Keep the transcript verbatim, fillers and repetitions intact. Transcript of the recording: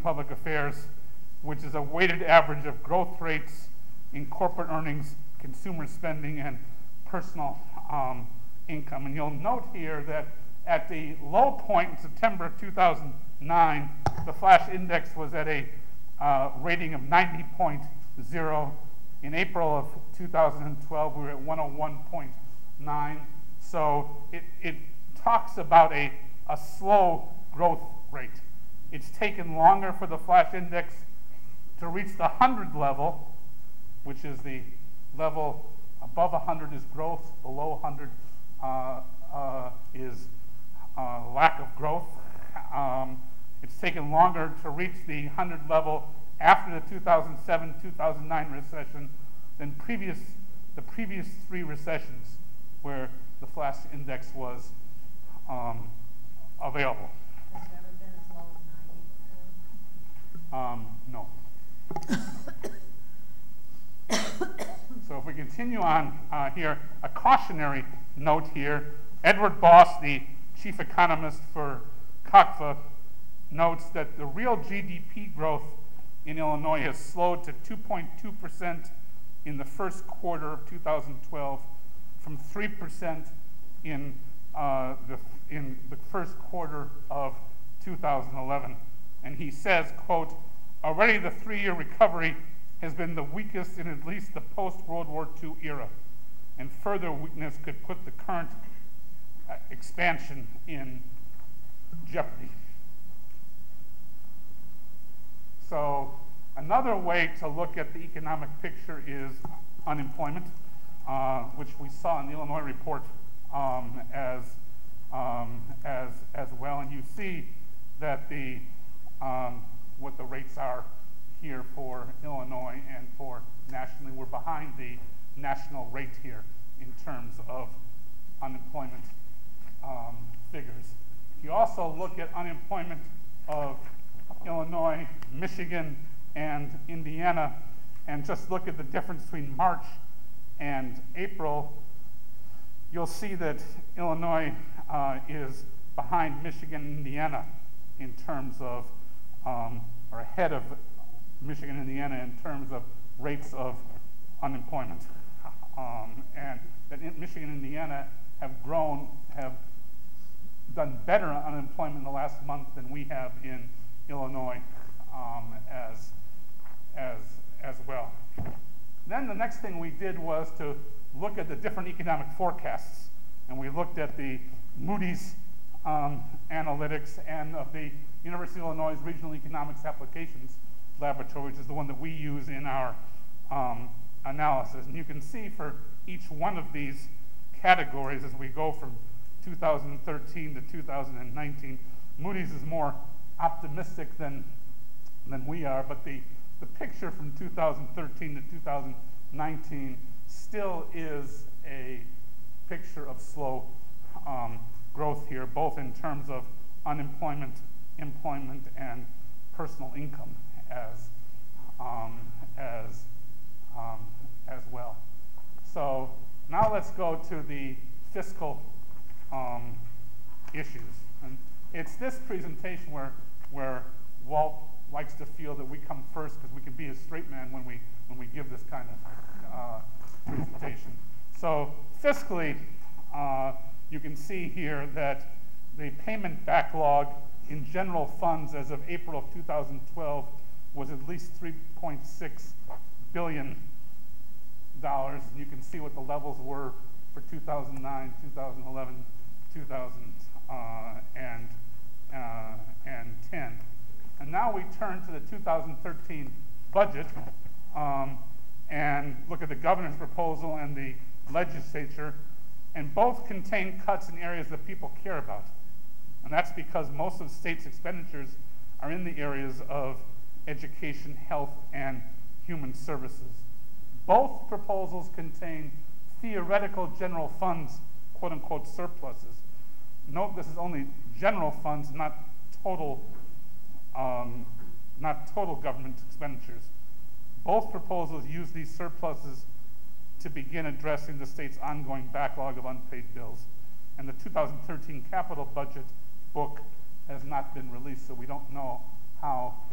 Public Affairs, which is a weighted average of growth rates in corporate earnings, consumer spending, and personal um, income. And you'll note here that at the low point in September of two thousand nine, the flash index was at a uh, rating of ninety point zero. In April of two thousand twelve, we were at one oh one point nine. So it, it talks about a, a slow growth rate. It's taken longer for the flash index to reach the one hundred level, which is the level above one hundred is growth, below one hundred uh, uh, is uh, lack of growth. Um, it's taken longer to reach the one hundred level after the two thousand seven two thousand nine recession than previous the previous three recessions where the flash index was um, available. Has it ever been as low as ninety before? Um, no. So if we continue on uh, here, a cautionary note here. Edward Boss, the chief economist for C O C F A, notes that the real G D P growth in Illinois has slowed to two point two percent in the first quarter of two thousand twelve from three percent in, uh, the, in the first quarter of two thousand eleven. And he says, quote, already the three-year recovery has been the weakest in at least the post-World War Two era, and further weakness could put the current uh, expansion in jeopardy. So another way to look at the economic picture is unemployment, uh, which we saw in the Illinois report um, as, um, as, as well. And you see that the, um, what the rates are here for Illinois and for nationally. We're behind the national rate here in terms of unemployment um, figures. If you also look at unemployment of Illinois, Michigan, and Indiana, and just look at the difference between March and April, you'll see that Illinois uh, is behind Michigan and Indiana in terms of, um, or ahead of Michigan and Indiana in terms of rates of unemployment. Um, and that in Michigan and Indiana have grown, have done better on unemployment in the last month than we have in Illinois um, as, as, as well. Then the next thing we did was to look at the different economic forecasts. And we looked at the Moody's um, analytics and of the University of Illinois Regional Economics Applications Laboratory, which is the one that we use in our um, analysis. And you can see for each one of these categories as we go from two thousand thirteen to two thousand nineteen, Moody's is more optimistic than, than we are, but the, the picture from two thousand thirteen to two thousand nineteen still is a picture of slow um, growth here, both in terms of unemployment, employment, and personal income as, um, as, um, as well. So now let's go to the fiscal um, issues. And it's this presentation where, where Walt likes to feel that we come first because we can be a straight man when we, when we give this kind of uh, presentation. So fiscally, uh, you can see here that the payment backlog in general funds as of April of two thousand twelve was at least three point six billion dollars. And you can see what the levels were for two thousand nine, two thousand eleven, two thousand ten. And now we turn to the two thousand thirteen budget um, and look at the governor's proposal and the legislature, and both contain cuts in areas that people care about. And that's because most of the state's expenditures are in the areas of education, health, and human services. Both proposals contain theoretical general funds, quote unquote surpluses. Note this is only general funds, not total, um, not total government expenditures. Both proposals use these surpluses to begin addressing the state's ongoing backlog of unpaid bills. And the two thousand thirteen capital budget book has not been released, so we don't know how